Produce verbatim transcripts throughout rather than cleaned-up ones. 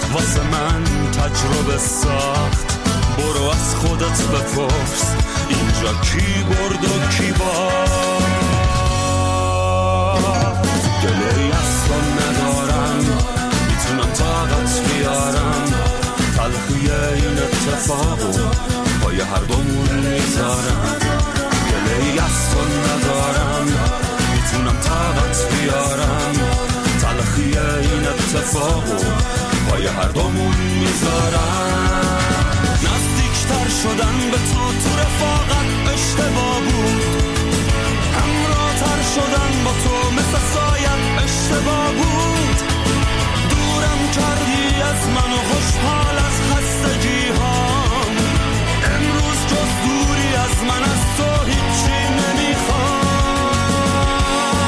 واسه من تجربه ساخت. برو از خودت بپرس اینجا کی برد و کی باخت. گله‌ای از تو ندارم، میتونم طاقت بیارم، تلخی این اتفاقو پای هر دومون میذارم. گله‌ای از تو ندارم، میتونم طاقت بیارم، تلخی این اتفاقو پای هر دومون میذارم. نزدیکتر شدن به تو تو رفاقت اشتباه بود، همراه‌تر شدن با تو مثل سایت اشتباه بود. دورم کردی از من و خوشحال از خستگی هام، امروز جز دوری از من از تو هیچی نمیخوام.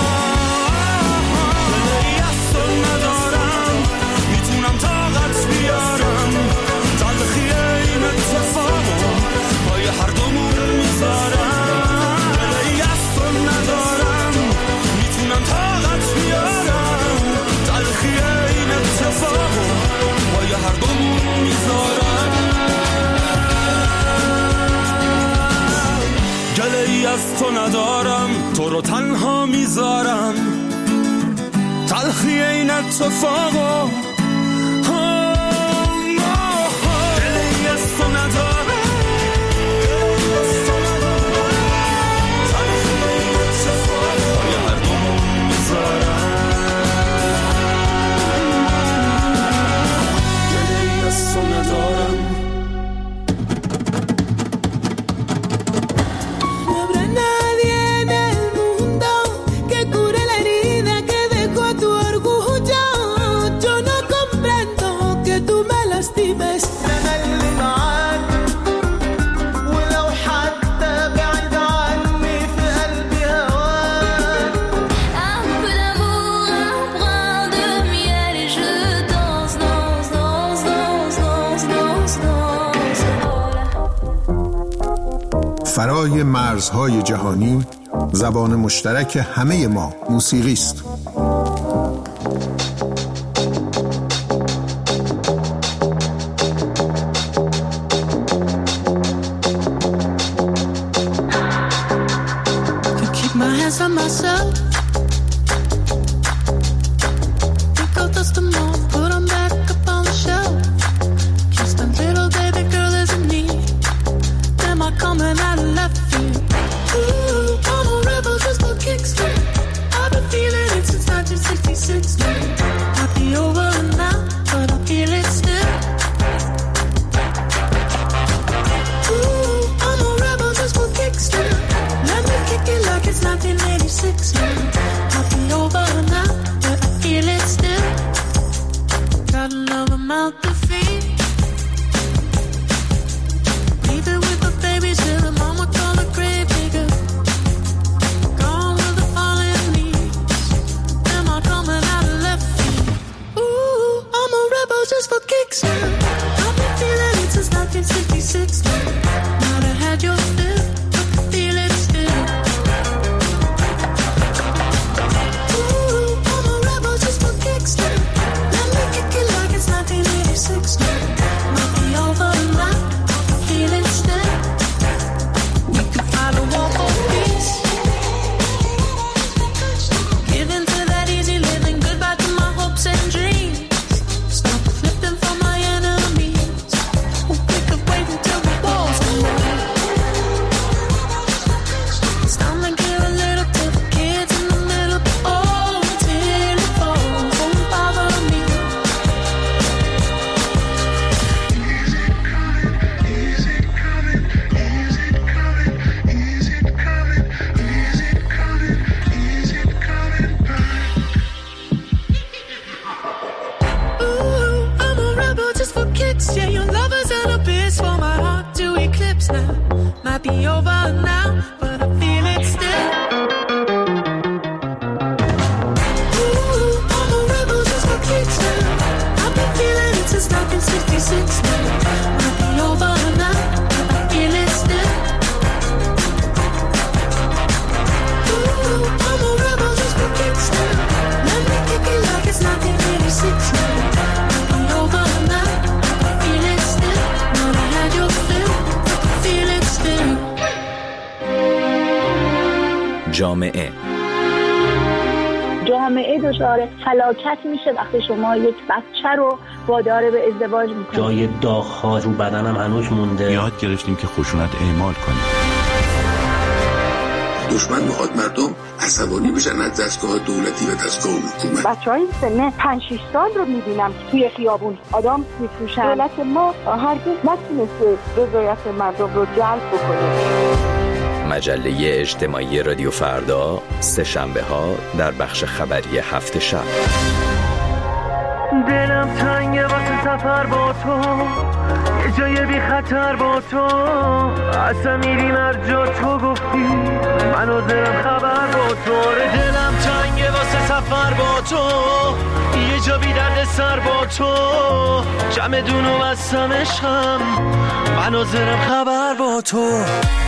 دلی از تو ندارم، میتونم طاقت بیارم، تلخی این اتفاقو پای هر دومون میذارم. دلی از تو ندارم، میتونم طاقت بیارم، تلخی این اتفاقو پای هر دومون میذارم. گله‌ای از تو ندارم، تو رو تنها میذارم، تلخی این اتفاقو. گله‌ای از تو ندارم، تلخی این اتفاقو پای هر دومون میذارم. گله‌ای از تو ندارم. فرای مرزهای جهانی، زبان مشترک همه ما موسیقی است. It's nineteen eighty-six now. Over now. جامعه جامعه دچار فلاکت میشه وقتی شما یک بچه رو وادار به ازدواج میکنید. جای داغ‌ها رو بدنم هنوز مونده. یاد گرفتیم که خشونت اعمال کنیم. دشمن میخواد مردم عصبانی بشن از دستگاه دولتی و دستگاه حکومت. بچهای سن پنج شش سال رو میبینم توی خیابون آدم میفروشن. دولت ما هرگز نتونسته رضایت مردم رو جلب بکنه. مجله اجتماعی رادیو فردا، سه شنبه ها در بخش خبری هفت شب. دلم تنگه واسه سفر با تو، یه جای بی خطر با تو، اصلا میریم هر جا تو گفتی، منو دلم خبر با تو. دلم تنگه واسه سفر با تو، یه جا بی درد سر با تو، جمع دونو بستم عشقم، منو دلم خبر با تو.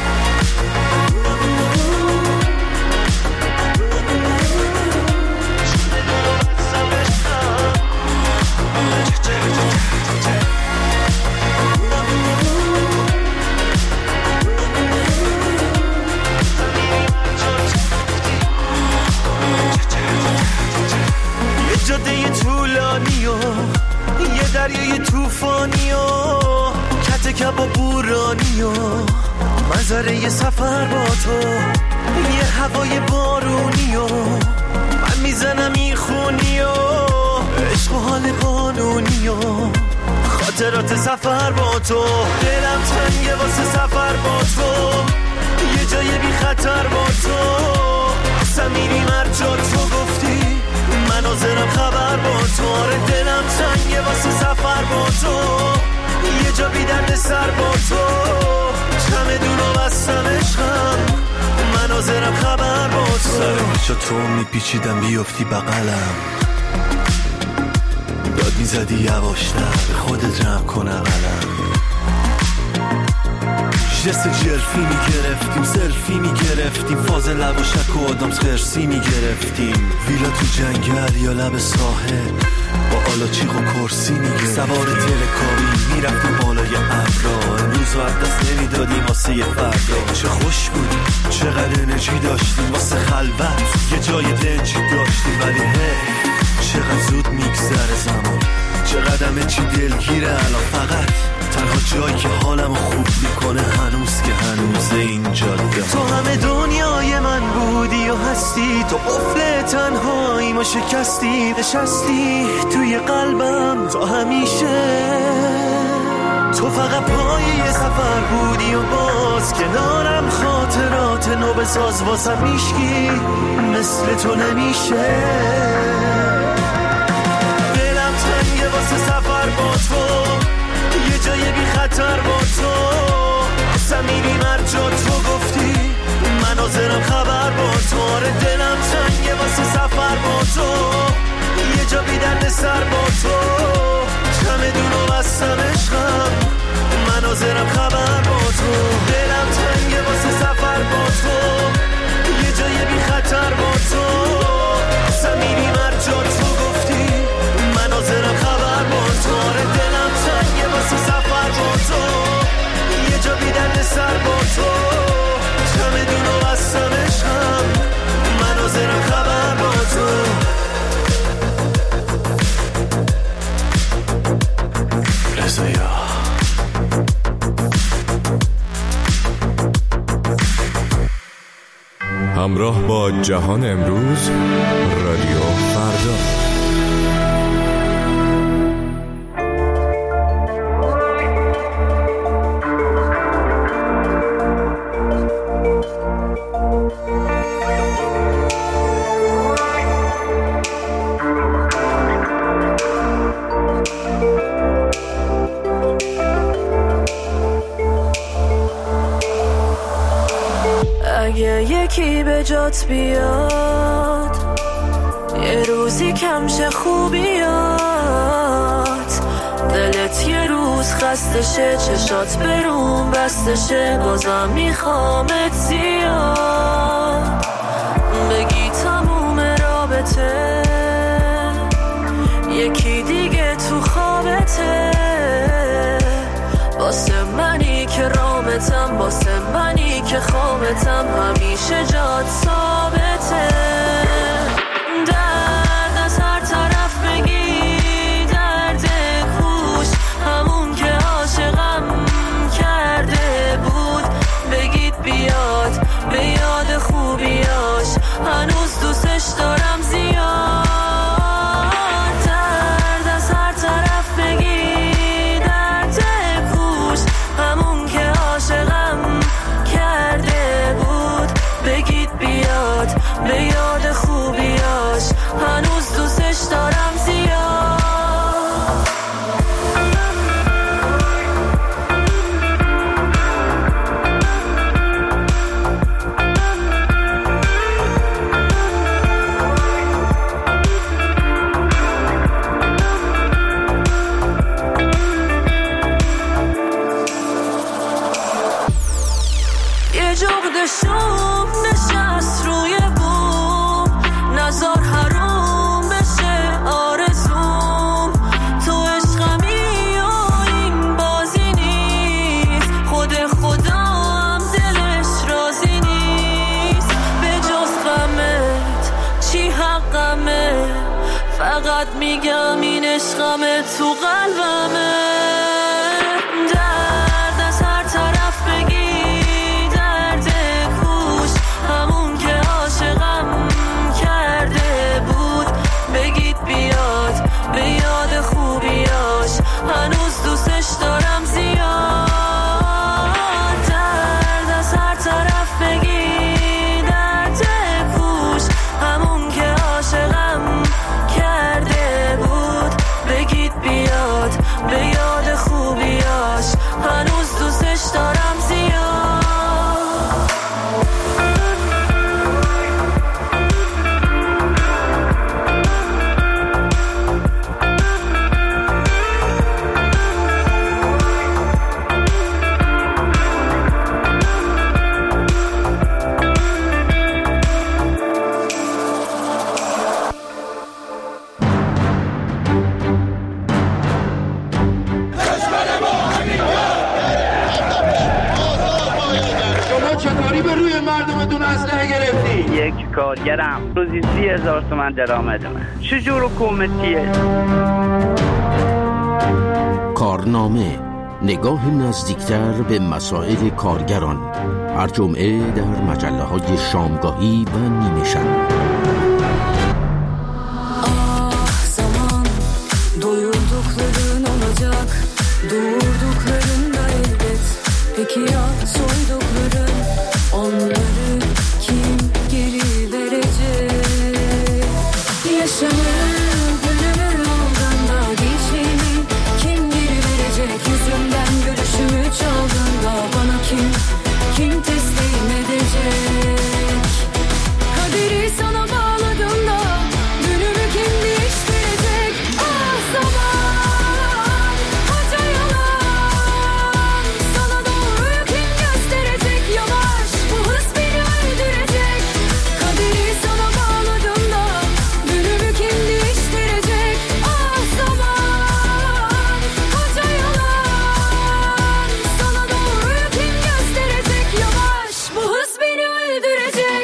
جاده طولانی و یه دریای توفانی و کت کبا بورانی و منظره یه سفر با تو، یه هوای بارونی و من میزنم این خونی و عشق و حال قانونی و خاطرات سفر با تو. دلم تنگه واسه سفر با تو، یه جای بی خطر با تو، اصلا میریم هر جا تو گفتی، من حاضرم خبر با تو. آره دلم تنگه واسه سفر با تو، یه جا بی درد سر با تو، چمدونو بستم عشقم، من حاضرم خبر با تو. سر پیچا تو میپیچیدم بیافتی بغلم، داد میزدی یواشتر به خودت جمع کن اقلم، جست جرفی میگرفتیم، سلفی میگرفتیم، فاز لب و شک و آدم خرسی میگرفتیم، ویلا تو جنگل یا لب ساحل با آلاچیق و کرسی میگرفتیم، سوار تلکابین میرفتیم بالای ابرا، امروز و دست نمیدادیم واسه یه فردا. چه خوش بودیم، چقدر انرژی داشتیم واسه خلوت، یه جای دنجی داشتیم، ولی هی چقدر زود میگذره زمان، چقدر همه چی دلگیره الان، فقط تنها جایی که حالمو خوب میکنه هنوز که هنوز این جاده. تو همه دنیای من بودی و هستی، تو قفل تنهاییمو شکستی، نشستی توی قلبم تا همیشه، تو فقط پای یه سفر بودی و باز کنارم خاطرات نو بساز، واسم میشکی مثل تو نمیشه. دلم تنگه واسه سفر با تو، یه جای بی خطر با تو، اصلا میریم هر جا تو گفتی، من حاضرم خبر با تو. آره دلم تنگه واسه سفر با تو، یه جا بی درد سر با تو، چمدونو بستم عشقم، من حاضرم خبر با تو. دلم تنگه واسه سفر با تو، یه جای بی خطر با تو، اصلا میریم هر جا تو گفتی، من حاضرم خبر با تو. آره دلم تنگه واسه سفر با تو، یه جا بی درد سر با تو، چمدونو بستم عشقم، من حاضرم خبر با تو. رضایا همراه با جهان امروز، رادیو فردا. اگه یکی به جات بیاد، یه روزی کمشه خوبیات، دلت یه روز خستشه، چشات برون بستشه، بازم میخوامت زیاد، بگی تموم رابطه یکی دیگه تو خوابته، واسه منی که رامتم، واسه منی که خوابتم، همیشه جات صاف شوم نشست روی بوم نزار حروم بشه آرزوم تو عشقمی و این بازی نیست خود خدا هم دلش راضی نیست به جز غمت چی حقمه فقط میگم این عشقمه تو قلبمه درد از هر طرف بگی درد کوش همون که عاشقم کرده بود بگید بیاد به یاد خوبیاش هنوز دوستش دارم زیاد درد از هر طرف بگی درد کوش همون که عاشقم کرده بود بگید بیاد به یاد خوبیاش هنوز دوستش دارم زیاد یک کارگرم روزی سی هزار تومن درآمدمه چجور حکومتیه؟ کارنامه نگاه نزدیکتر به مسائل کارگران هر جمعه در مجله های شامگاهی و نیمه شب. Ah zaman doyurdukların olacak doğurdukların da elbet peki ya soydukların onları kim geri verecek yaşamı gönlümün aldığında geçimi kim geri verecek yüzümden görüşümü çaldığında bana kim kim teslim edecek kaderi sana bağladığında günümü kim değiştirecek ah zaman koca yalan sana doğruyu kim gösterecek yavaş bu hız beni öldürecek kaderi sana bağladığında günümü kim değiştirecek ah zaman koca yalan sana doğruyu kim gösterecek yavaş bu hız beni öldürecek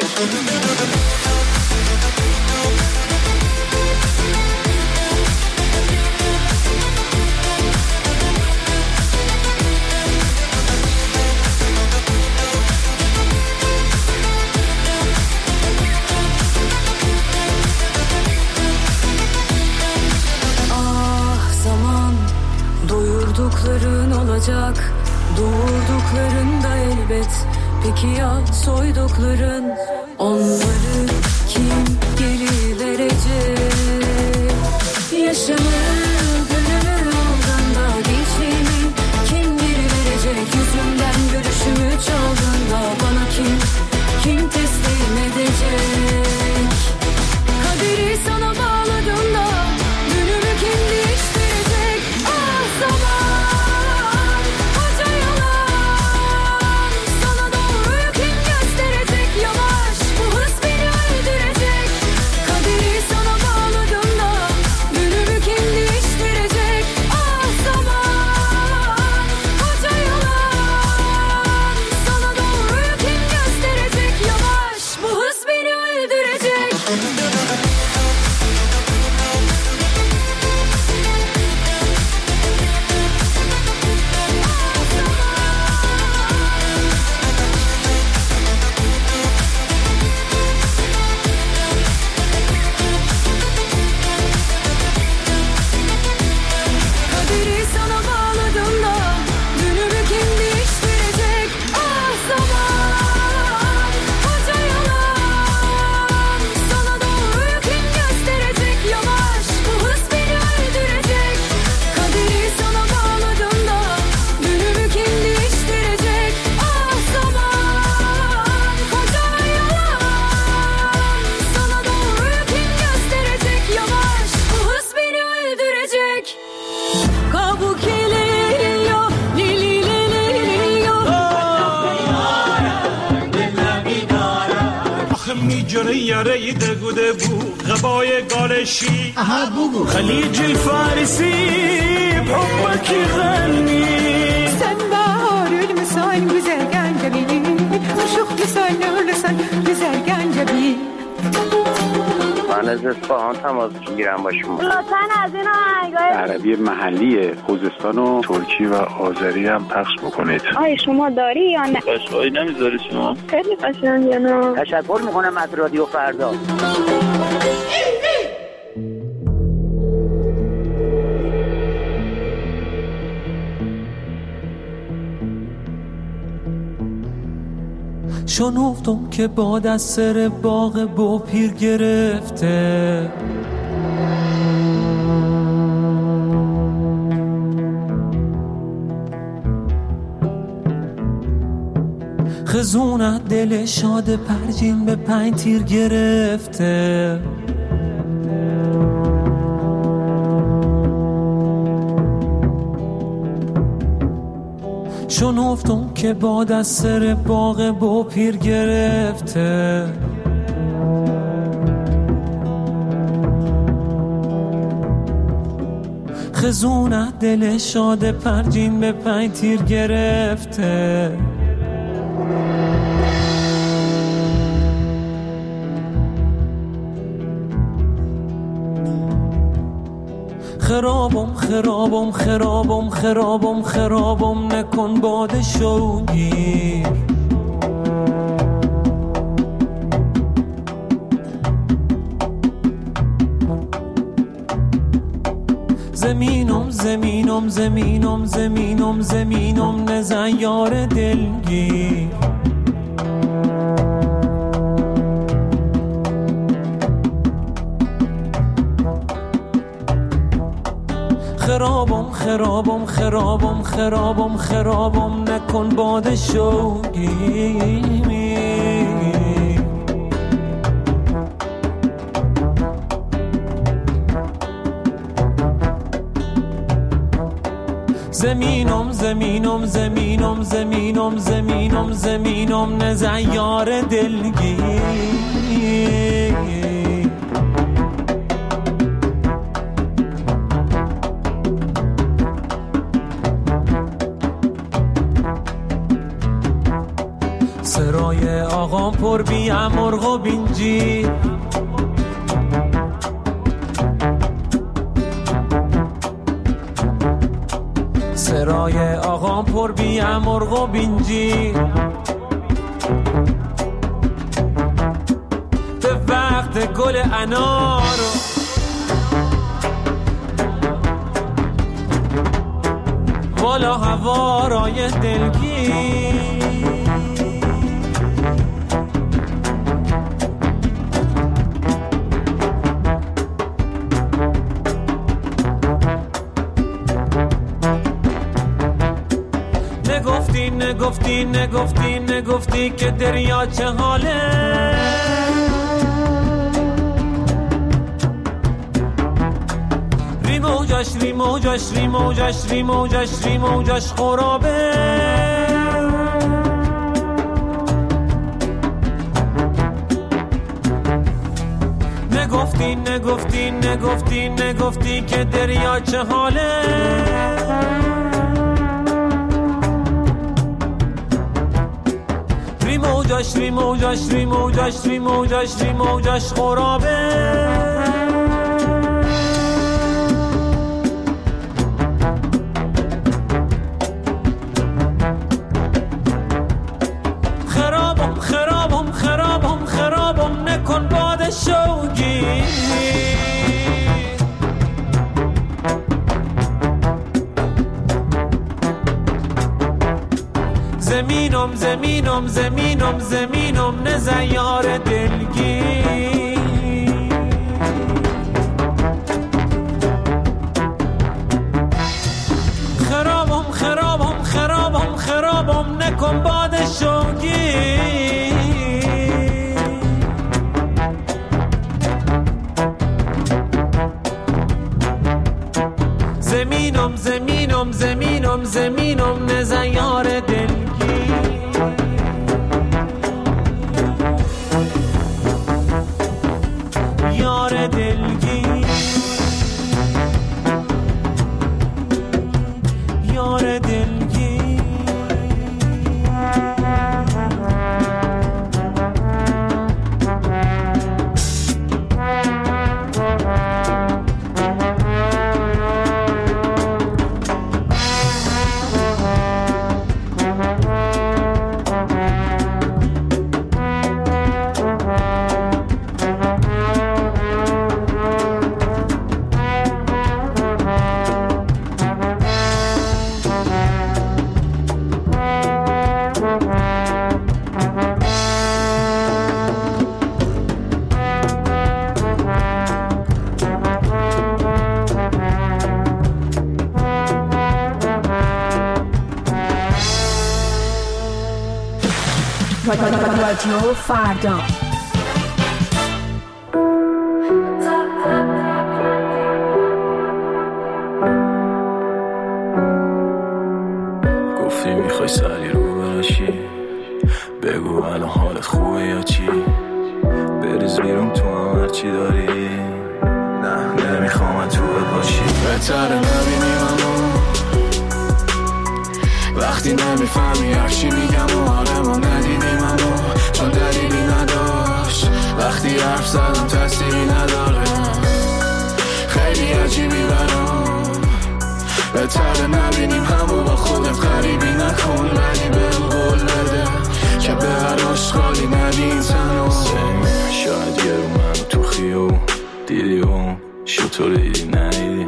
Ah zaman doyurdukların olacak doğurdukların da elbet peki ya soydukların onları kim geri verecek yaşamı gönlümün aldığında geçimi kim geri verecek yüzümden görüşümü çaldığında bana kim kim teslim edecek kaderi sana bağladığında günümü kim değiştirecek ah zaman koca yalan sana doğruyu kim gösterecek yavaş bu hız beni öldürecek kaderi sana bağladığında میجونه یاره دگوده بو غبای گالشی خلیج الفارسي بحبك يغني سنبار المسان güzel gencebi aşık güzel olursan güzel gencebi من از اصفهان تماس میگیرم با شما. لطفاً از این آهنگای عربی محلی خوزستان و ترکی و آذری هم پخش بکنید. آیا شما داری یا نه؟ قشقایی نمیذاری شما؟ خیلی قشنگه نه؟ تشکر میکنم از رادیو فردا. شنفتم که باد از سر باغ با پیر گرفته خزونت دل شاد پرجین به پنج تیر گرفته شنفتم که باد از سر باغ با پیر گرفته خزونت دل شاد پرجین به پنج تیر گرفته خرابم خرابم خرابم خرابم خرابم نکن باد شوگیر زمینم زمینم زمینم زمینم زمینم نزن یار دلگیر خرابم خرابم خرابم خرابم خرابم نکن باد شوگی زمینم زمینم زمینم زمینم زمینم زمینم نزن یار دلگیر سرای آقام پر بی مرغ و بینجی سرای آقام پر بی مرغ و بینجی به وقت گل انار والا هوارای دلگیر نگفتی نگفتی نگفتی نگفتی که دریا چه حاله ری موجش ری موجش ری موجش ری موجش ری موجش خرابه نگفتی نگفتی نگفتی نگفتی که دریا چه حاله ری موجش ری موجش ری موجش ری موجش ری موجش خرابه خرابم خرابم خرابم خرابم نکن باد شوگی زمینم زمینم زمینم زمینم نزن یار دلگیر خرابم خرابم خرابم خرابم نکن باد شوگی زمینم زمینم زمینم زمینم نزن یار دلگیر رادیو فردا. گفتی میخوای سری رو براشی، بگو الان حالت خوبه یا چی؟ بریز بیرون تو هم هرچی داری، نه نمیخوام من تو باشی. بهتره نبینیم اما وقتی نمیفهمی هرچی میگم و حال ما ندیدیم اما چون دلیلی نداشت. وقتی حرف زدم تأثیری نداره، خیلی عجیبی برام. بهتره نبینیم همو با خودت غریبی نکن، ولی بهم قول بده که به هر آشغالی ندین تنو. شاید یه رو منو تو خیو دیدی و شطور دیدی ندیدی.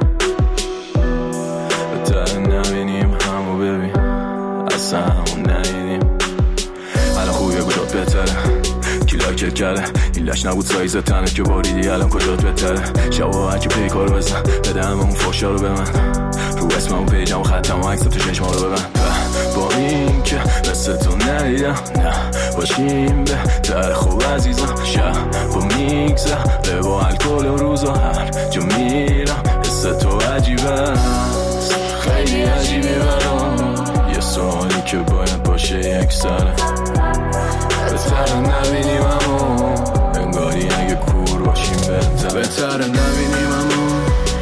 بهتره نبینیم همو ببین اصلا همون ندیدیم. الان خوبیه کجات بهتره کی لاکت کرده، این لش نبود سایز تنه که باریدی الان کجات بهتره. شبا هرکی پیکار بزن بده همه اون فاشا رو به من، رو اسم همون پیجم و ختم و عکسم تو چشم ها رو ببن. با این که مثل تو ندیدم نه باشیم بهتر خوب عزیزم. شب با میگذر به با الکل و روزا هر جا میرم حس تو عجیبه، خیلی عجیبی برام. یه سوالی که باید باشه یک سره، بهتره نبینیم اما انگاری اگه کور باشیم بهتره. بهتره نبینیم اما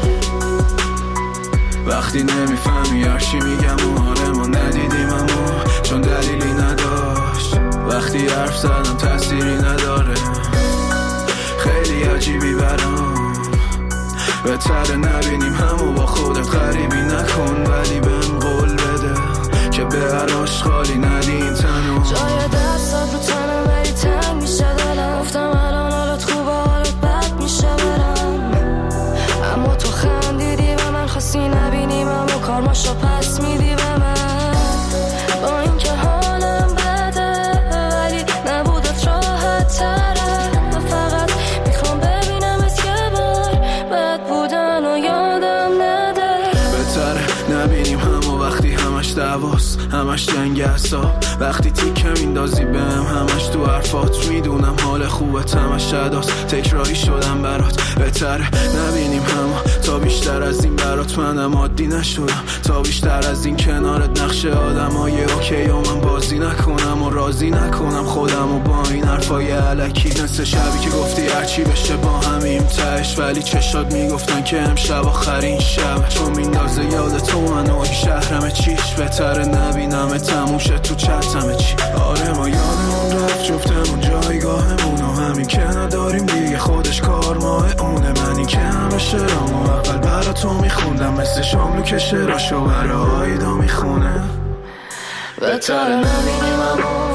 وقتی نمیفهمی هرچی میگم و حال ما ندیدیم اما چون دلیلی نداشت. وقتی حرف زدم تأثیری نداره، خیلی عجیبی برام. بهتره نبینیم همو با خودت غریبی نکن، ولی بهم قول بده که به هر آشغالی ندین تنو. جای دستات رو تنم ولی تنگ میشه دلم، گفتم الان حالت خوبه حالت بد میشه برم، اما تو خندیدی و من خواستی نبینیم اما کارماشو پس میدی به من. با این که حالم بده ولی نبودت راحت تره، فقط میخوام ببینمت یه بار بد بودن و یادم نده. بهتره نبینیم همو وقتی همش دعواست همش جنگ حساب، وقتی تیکه میندازی بهم همش تو حرفات. میدونم حال خوبت همش عداست، تکراری شدم برات. بهتره نبینیم همو تا بیشتر از این برات منم عادی نشدم، تا بیشتر از این کنارت نقش آدم های اوکی و من بازی نکنم و راضی نکنم خودم و با این حرفای علکی. مثل شبی که گفتی هرچی بشه با همیم تهش، ولی چشات میگفتن که امشب آخرین شب، چون میندازه یاد تو من و این شهرم چیش. بهتره نبینم تموشه تو چتم چی. آره ما یادمون رفت جفتمون جایگاهمون و همین که نداریم دیگه خودش کار ماه اونه. من این که همه شرامو اول برا تو میخوندم مثل شاملو که شراشو برا آیدا میخونه. بهتره نبینیم اما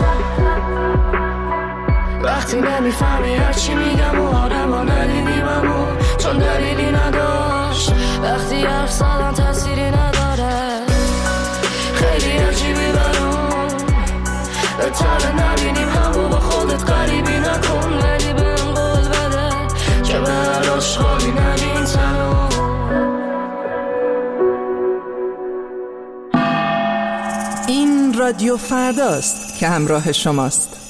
وقتی نمیفهمی هرچی میگم و آره ما ندیدیم اما چون دلیلی نداشت. وقتی حرف زدم تأثیری نداره، خیلی عجیبی برام. بهتره نبینیم همو با خودت غریبی نکن، ولی بهم قول بده که به هر آشغالی ندین تنو. این رادیو فرداست که همراه شماست.